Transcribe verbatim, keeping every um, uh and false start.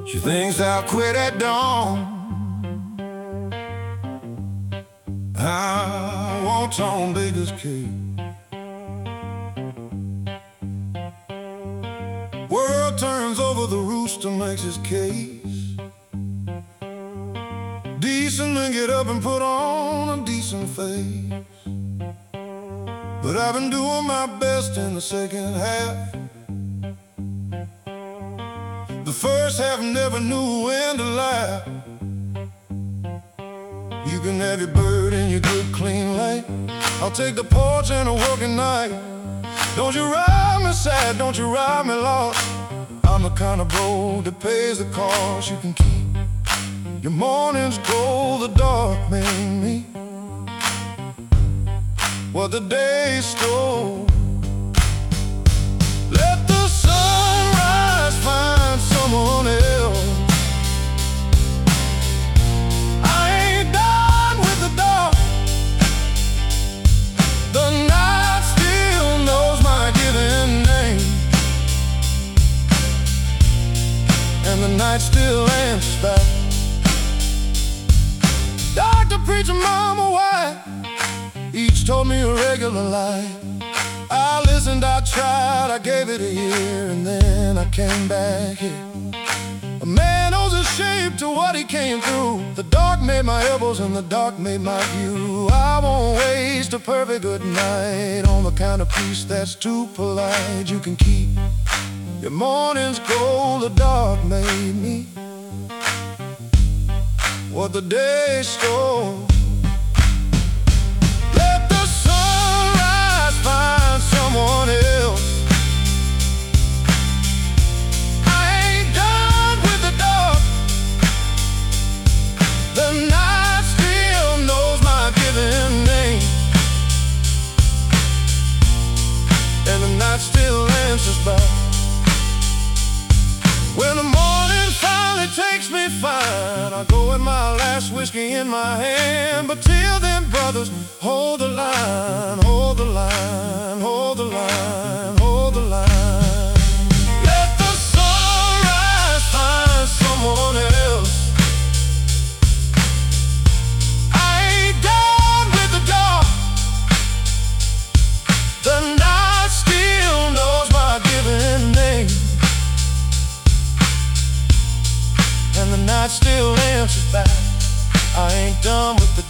She thinks I'll quit at dawn. I want Tom Baker's cake. World turns over, the rooster makes his case. Decent men get up and put on a decent face. But I've been doing my best in the second half. The first half never knew when to laugh. You can have your bird and your good clean light. I'll take the porch and a working night. Don't you ride me sad, don't you ride me lost. I'm the kind of bro that pays the cost. You can keep your mornings gold, the dark made me what the day stole. Let the sunrise find someone else. I ain't done with the dark. The night still knows my given name, and the night still answers back. Doctor, preacher, mama, wife, each told me a regular lie. I listened, I tried, I gave it a year, and then I came back here. A man owes his shape to what he came through. The dark made my elbows and the dark made my view. I won't waste a perfect good night on the kind of peace that's too polite. You can keep your mornings gold, the dark made me what the day stole. Let the sunrise find someone else. I ain't done with the dark. The night still knows my given name, and the night still answers back. When the morning finally takes me fine, I go with my last whiskey in my hand. But till then, brothers, hold the line, hold the line, hold the line, hold the line. Let the sunrise find someone else. I ain't done with the dark. The night still knows my given name, and the night still answers back. I ain't done with the